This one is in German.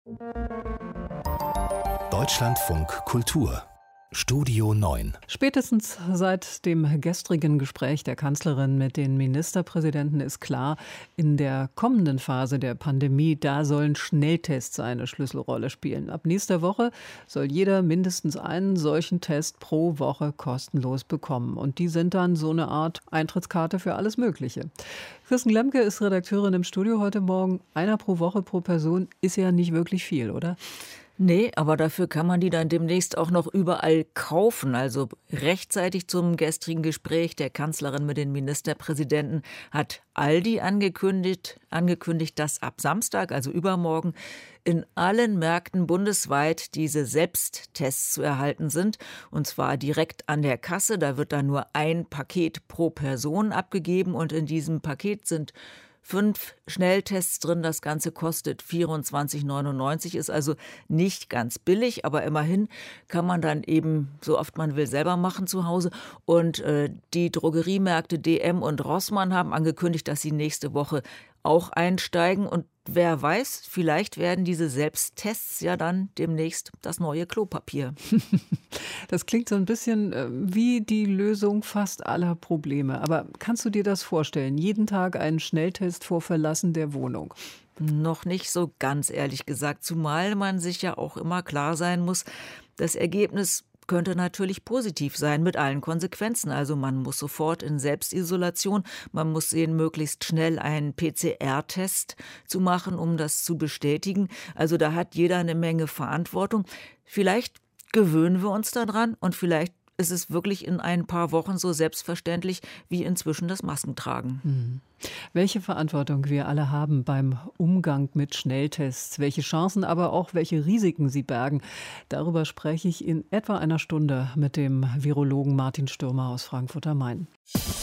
Deutschlandfunk Kultur Studio 9. Spätestens seit dem gestrigen Gespräch der Kanzlerin mit den Ministerpräsidenten ist klar, in der kommenden Phase der Pandemie, da sollen Schnelltests eine Schlüsselrolle spielen. Ab nächster Woche soll jeder mindestens einen solchen Test pro Woche kostenlos bekommen. Und die sind dann so eine Art Eintrittskarte für alles Mögliche. Kirsten Lemke ist Redakteurin im Studio heute Morgen. Einer pro Woche pro Person ist ja nicht wirklich viel, oder? Nee, aber dafür kann man die dann demnächst auch noch überall kaufen. Also rechtzeitig zum gestrigen Gespräch der Kanzlerin mit den Ministerpräsidenten hat Aldi angekündigt, dass ab Samstag, also übermorgen, in allen Märkten bundesweit diese Selbsttests zu erhalten sind. Und zwar direkt an der Kasse. Da wird dann nur ein Paket pro Person abgegeben und in diesem Paket sind 5 Schnelltests drin, das Ganze kostet 24,99, ist also nicht ganz billig, aber immerhin kann man dann eben, so oft man will, selber machen zu Hause. Und die Drogeriemärkte DM und Rossmann haben angekündigt, dass sie nächste Woche auch einsteigen. Und wer weiß, vielleicht werden diese Selbsttests ja dann demnächst das neue Klopapier. Das klingt so ein bisschen wie die Lösung fast aller Probleme. Aber kannst du dir das vorstellen? Jeden Tag einen Schnelltest vor Verlassen der Wohnung? Noch nicht so ganz, ehrlich gesagt. Zumal man sich ja auch immer klar sein muss, das Ergebnis könnte natürlich positiv sein mit allen Konsequenzen. Also man muss sofort in Selbstisolation, man muss sehen, möglichst schnell einen PCR-Test zu machen, um das zu bestätigen. Also da hat jeder eine Menge Verantwortung. Vielleicht gewöhnen wir uns daran und vielleicht ist es wirklich in ein paar Wochen so selbstverständlich wie inzwischen das Maskentragen. Welche Verantwortung wir alle haben beim Umgang mit Schnelltests, welche Chancen, aber auch welche Risiken sie bergen, darüber spreche ich in etwa einer Stunde mit dem Virologen Martin Stürmer aus Frankfurt am Main.